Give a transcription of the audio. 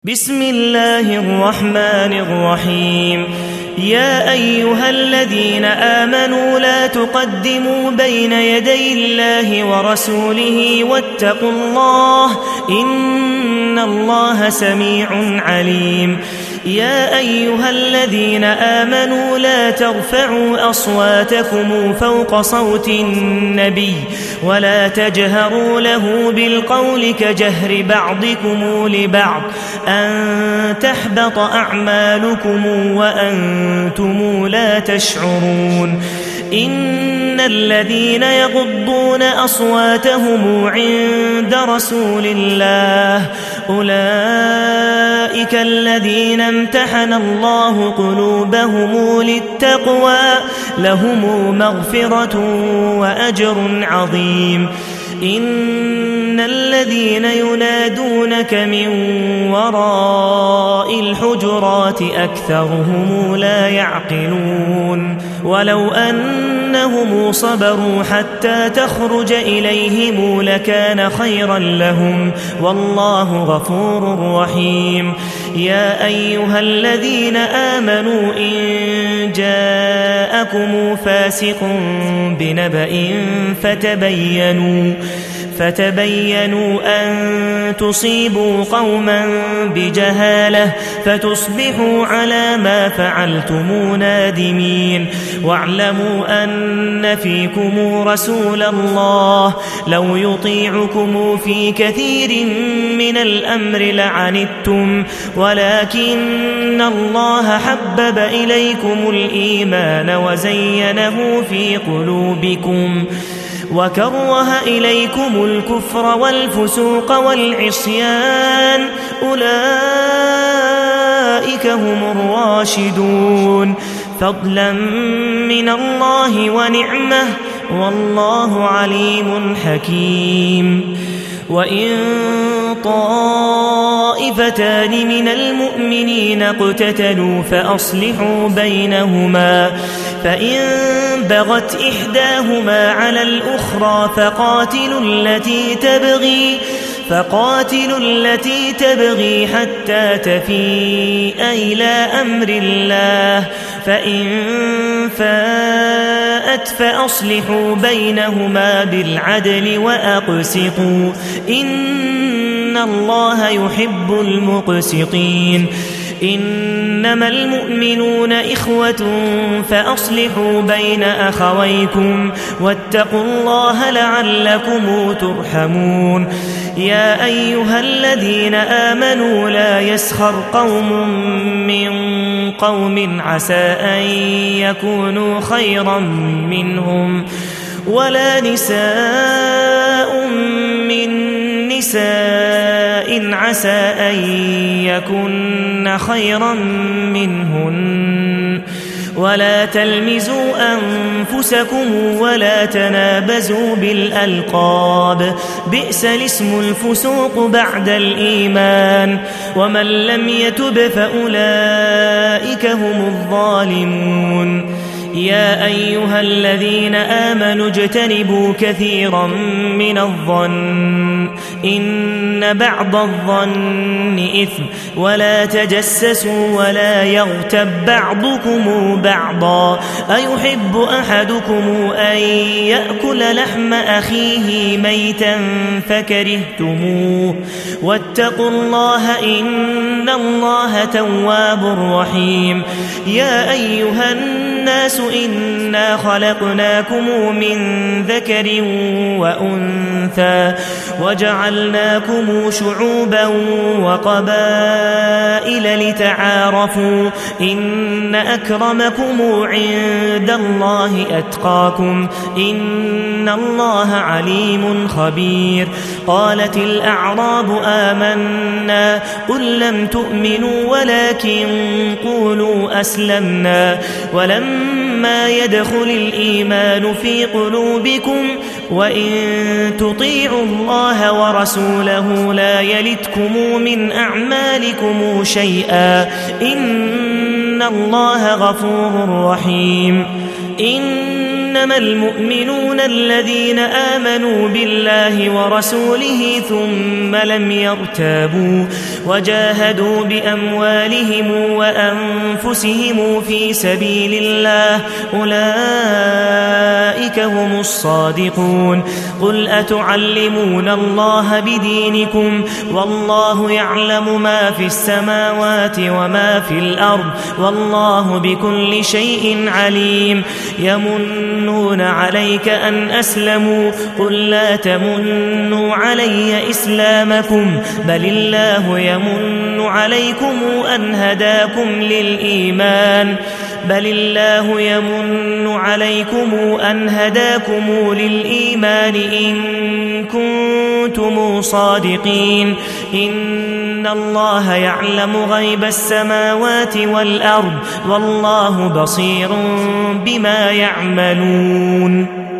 بسم الله الرحمن الرحيم. يا أيها الذين آمنوا لا تقدموا بين يدي الله ورسوله واتقوا الله إن الله سميع عليم. يا أيها الذين آمنوا لا ترفعوا أصواتكم فوق صوت النبي ولا تجهروا له بالقول كجهر بعضكم لبعض أن تحبط أعمالكم وأنتم لا تشعرون. إن الذين يغضون أصواتهم عند رسول الله أولئك الذين امتحن الله قلوبهم للتقوى لهم مغفرة وأجر عظيم. إن الذين ينادونك من وراء الحجرات أكثرهم لا يعقلون. ولو أنهم صبروا حتى تخرج إليهم لكان خيرا لهم والله غفور رحيم. يا أيها الذين آمنوا إن جاءكم فاسق بنبأ فتبينوا أن تصيبوا قوما بجهالة فتصبحوا على ما فعلتم نادمين. واعلموا أن فيكم رسول الله لو يطيعكم في كثير من الأمر لعنتم ولكن الله حبب إليكم الإيمان وزينه في قلوبكم وكره إليكم الكفر والفسوق والعصيان أولئك هم الراشدون فضلا من الله ونعمه والله عليم حكيم. وإن طائفتان من المؤمنين اقتتلوا فأصلحوا بينهما فإن بغت إحداهما على الأخرى فقاتلوا التي تبغي حتى تفيء إلى أمر الله فإن فاءت فأصلحوا بينهما بالعدل وأقسطوا إن الله يحب المقسطين. إنما المؤمنون إخوة فأصلحوا بين أخويكم واتقوا الله لعلكم ترحمون. يا أيها الذين آمنوا لا يسخر قوم من قوم عسى أن يكونوا خيرا منهم ولا نساء من نساء عسى أن يكن خيرا منهن ولا تلمزوا أنفسكم ولا تنابزوا بالألقاب بئس الاسم الفسوق بعد الإيمان ومن لم يتب فأولئك هم الظالمون. يا أيها الذين آمنوا اجتنبوا كثيرا من الظن إن بعض الظن إثم ولا تجسسوا ولا يغتب بعضكم بعضا أيحب أحدكم أن يأكل لحم أخيه ميتا فكرهتموه واتقوا الله إن الله تواب رحيم. يا أيها الناس إنا خلقناكم من ذكر وأنثى وجعلناكم شعوبا وقبائل لتعارفوا إن أكرمكم عند الله أتقاكم إن الله عليم خبير. قالت الأعراب آمنا قل لم تؤمنوا ولكن قولوا أسلمنا ولما يدخل الإيمان في قلوبكم وإن تطيعوا الله ورسوله لا يلتكم من أعمالكم شيئا إن الله غفور رحيم. إن إنما المؤمنون الذين آمنوا بالله ورسوله ثم لم يرتابوا وجاهدوا بأموالهم وأنفسهم في سبيل الله أولئك هم الصادقون قل أتعلمون الله بدينكم والله يعلم ما في السماوات وما في الأرض والله بكل شيء عليم يمنون عليك أن أسلموا قل لا تمنوا علي إسلامكم بل الله يمن عليكم أن هداكم للإيمان إن كنتم صادقين إن الله يعلم غيب السماوات والأرض والله بصير بما يعملون